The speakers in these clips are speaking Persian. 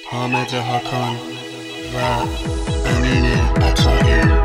حامد هاکان و امین عطایی.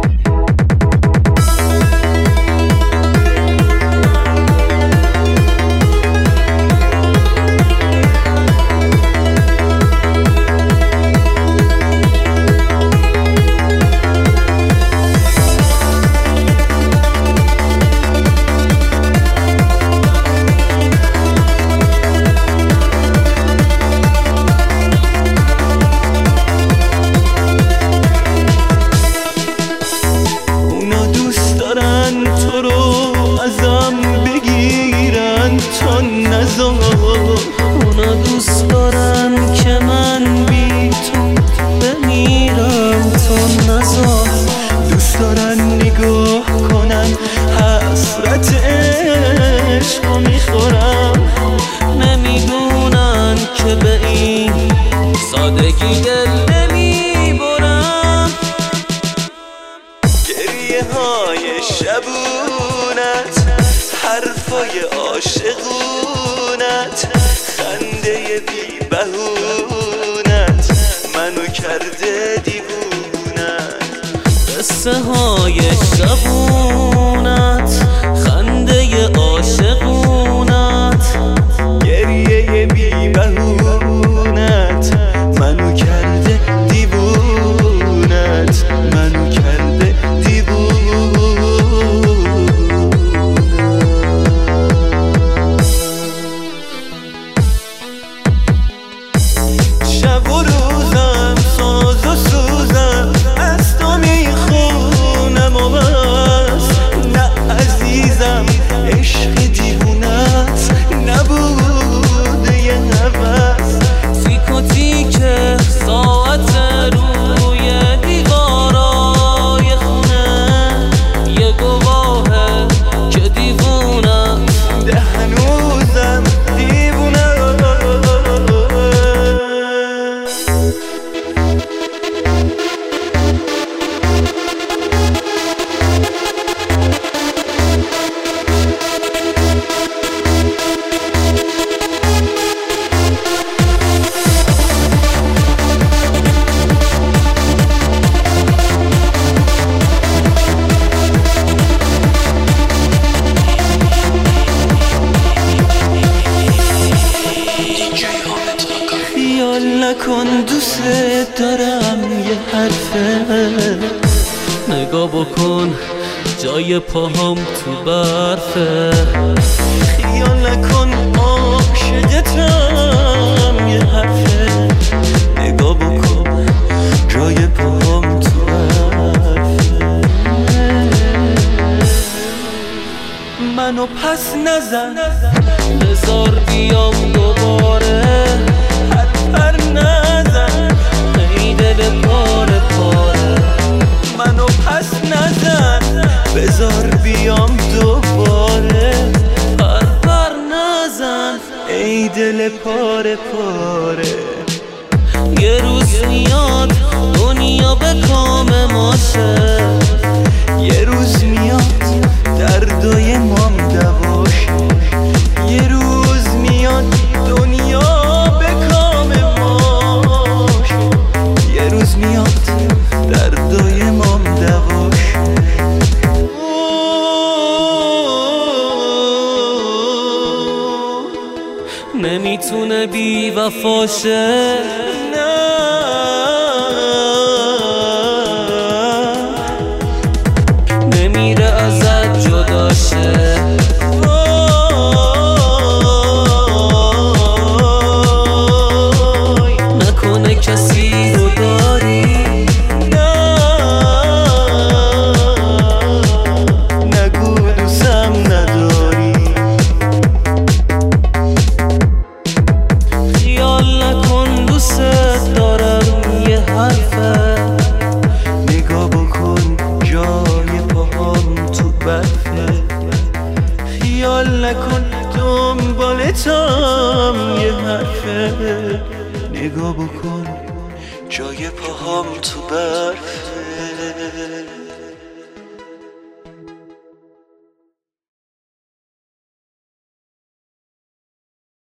اونا دوست دارن که من بی تو بمیرم، تو نذار. دوست دارن نگاه کنن حسرت عشقو میخورم، نمیدونن که به این سادگی دل نمیبرم. گریه های شبونت، حرفای عاشقونت، خنده بی بهونت منو کرده دیوونت. قصه های شبونت، خنده عاشقونت، گریه بی بهونت منو کرده دیوونت، منو کرده دیوونت. شب و روزم ساز و سوزم از تو میخونم و بس. نه عزیزم عشق دیوونت نبوده یه نفس. تیک و تیک ساعت روی دیوارای خونه یه گواهه که دیوونم ده هنوزم دیوونم. خیال نکن دوست دارم یه حرفه، نگاه بکن جای پاهم تو برفه. خیال نکن عاشقتم یه حرفه، نگاه بکن جای پاهم تو برفه. منو پس نزن، بذار بیام دوباره. پر نزن ای دل پاره پاره. منو پس نزن، بذار بیام دوباره. پر نزن ای دل پاره پاره. یه روز میاد دنیا به کام ماشه، یه روز میاد دردای مام دواشه. یه روز میاد دنیا به کام ماشه، یه روز میاد دردای مام دواشه. نمیتونه بی وفاشه. نمیره ازت جداشه. نکنه کسی رو داری. نگو دوستم نداری. خیال نکن دوست دارم یه حرفه، نگاه بکن جای پاهم تو برفه. خیال نکن دنبالتم یه حرفه، نگاه بکن جای پاهم تو برفه.